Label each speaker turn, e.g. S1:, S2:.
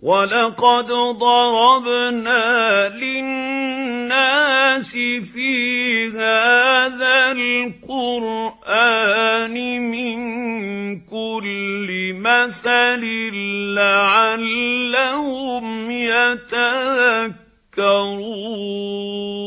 S1: وَلَقَدْ ضَرَبْنَا لِلنَّاسِ فِي هَٰذَا الْقُرْآنِ مِن كُلِّ مَثَلٍ لَّعَلَّهُمْ يَتَذَكَّرُونَ